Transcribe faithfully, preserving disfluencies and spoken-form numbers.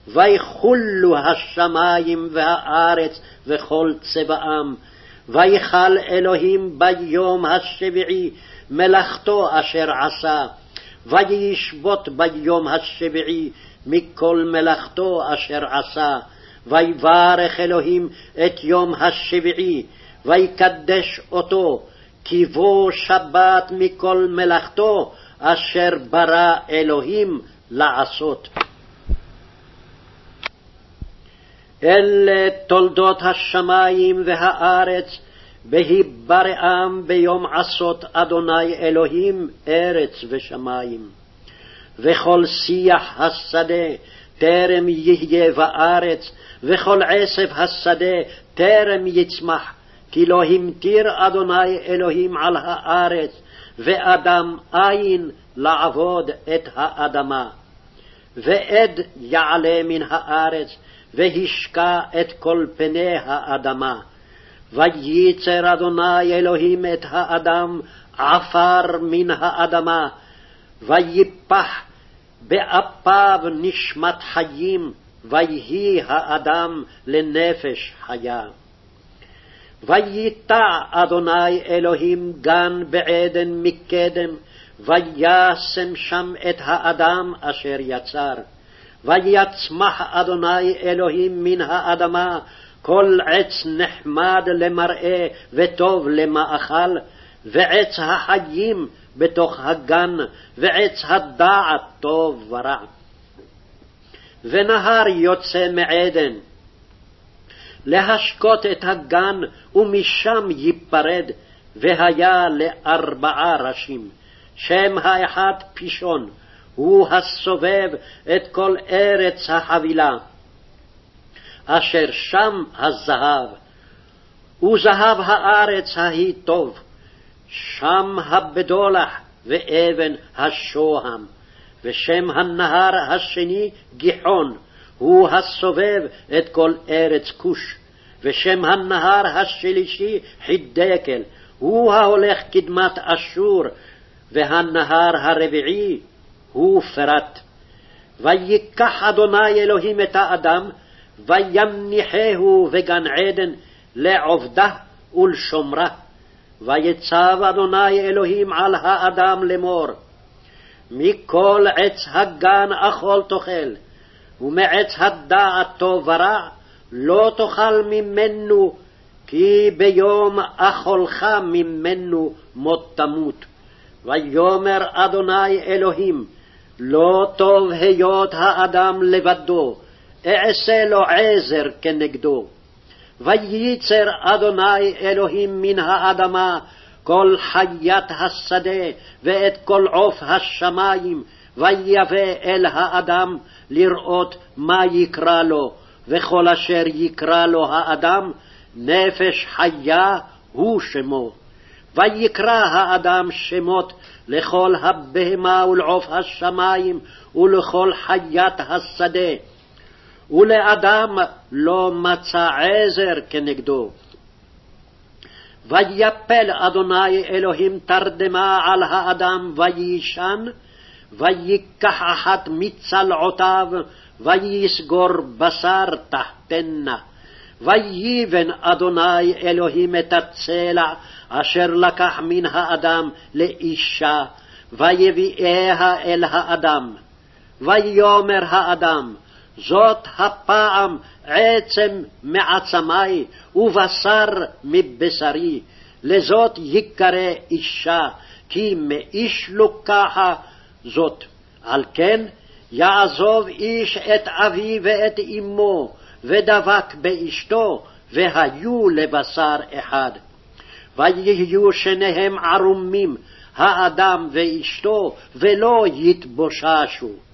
ויחולו השמים והארץ וכל צבאם, ויחל אלוהים ביום השביעי מלאכתו אשר עשה, וישבות ביום השביעי מכל מלאכתו אשר עשה. ויברך אלוהים את יום השביעי, ויקדש אותו, כי בו שבת מכל מלאכתו אשר ברא אלוהים לעשות. אלה תולדות השמים והארץ, בהיבראם ביום עשות אדוני אלוהים ארץ ושמים. וכל שיח השדה טרם יהיה בארץ, וכל עשב השדה טרם יצמח, כי לא המטיר אדוני אלוהים על הארץ, ואדם אין לעבוד את האדמה. ועד יעלה מן הארץ, והשקע את כל פני האדמה. וייצר אדוני אלוהים את האדם עפר מן האדמה, ויפח באפיו נשמת חיים, ויהי האדם לנפש חיה. וייטע אדוני אלוהים גן בעדן מקדם, וישם שם את האדם אשר יצר. ויצמח אדוני אלוהים מן האדמה כל עץ נחמד למראה וטוב למאכל, ועץ החיים בתוך הגן, ועץ הדעת טוב ורע. ונהר יוצא מעדן להשקות את הגן, ומשם ייפרד, והיה לארבעה ראשים. שם האחד פישון, הוא הסובב את כל ארץ החבילה, אשר שם הזהב, וזהב הארץ ההיא טוב, שם הבדולח ואבן השוהם. ושם הנהר השני גיחון, הוא הסובב את כל ארץ כוש. ושם הנהר השלישי חידקל, הוא ההולך קדמת אשור. והנהר הרביעי הוא פרת. ויקח אדוני אלוהים את האדם, ויניחהו בגן עדן לעובדה ולשומרה. ויצב אדוני אלוהים על האדם לאמור, מכל עץ הגן אכול תאכל, ומעץ הדעת טוב ורע לא תאכל ממנו, כי ביום אכולך ממנו מות תמות. ויאמר אדוני אלוהים, לא טוב היות האדם לבדו, אעשה לו עזר כנגדו. וייצר אדוני אלוהים מן האדמה כל חיית השדה ואת כל עוף השמים, ויבא אל האדם לראות מה יקרא לו, וכל אשר יקרא לו האדם נפש חיה הוא שמו. ויקרא האדם שמות לכל הבהמה ולעוף השמים ולכל חיית השדה, ולאדם לא מצא עזר כנגדו. ויפל אדוני אלוהים תרדמה על האדם ויישן, ויקח אחת מצלעותיו ויסגור בשר תחתנה. ויבן אדוני אלוהים את הצלע אשר לקח מן האדם לאישה, ויביאיה אל האדם. ויאמר האדם, זאת הפעם עצם מעצמי ובשר מבשרי, לזאת יקרא אישה, כי מאיש לוקחה זאת. על כן יעזוב איש את אביו ואת אמו, ודבק באשתו, והיו לבשר אחד. ויהיו שניהם ערומים, האדם ואשתו, ולא יתבוששו.